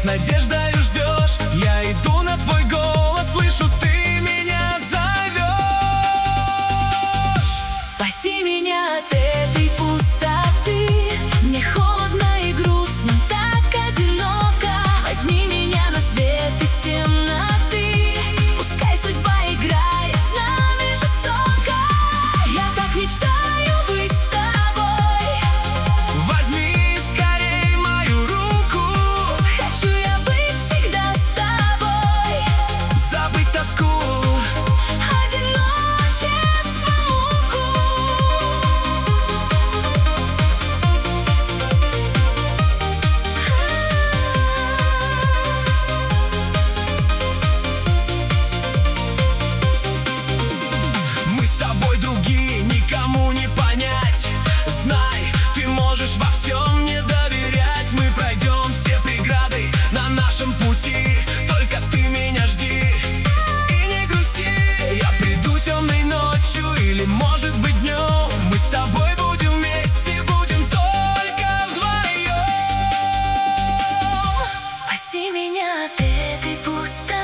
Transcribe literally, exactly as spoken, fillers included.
с надеждой ждешь. Я иду на твой голос, слышу, ты меня зовешь. Спаси меня от этой пустоты. Мне холодно и грустно, так одиноко. Возьми меня на свет из темноты. Пускай судьба играет с нами жестоко. Я так мечтаю быть с тобой. Возьми скорей мою руку. Хочу я быть всегда с тобой. Забыть тоску, одиночество, муку. мы с тобой другие, никому не понять. Знай, ты можешь во всем мне доверять. Мы пройдем все преграды на нашем пути. Только ты меня жди и не грусти. Я приду темной ночью или, может быть, днем. Мы с тобой будем вместе, будем только вдвоем. Спаси меня от этой пустоты.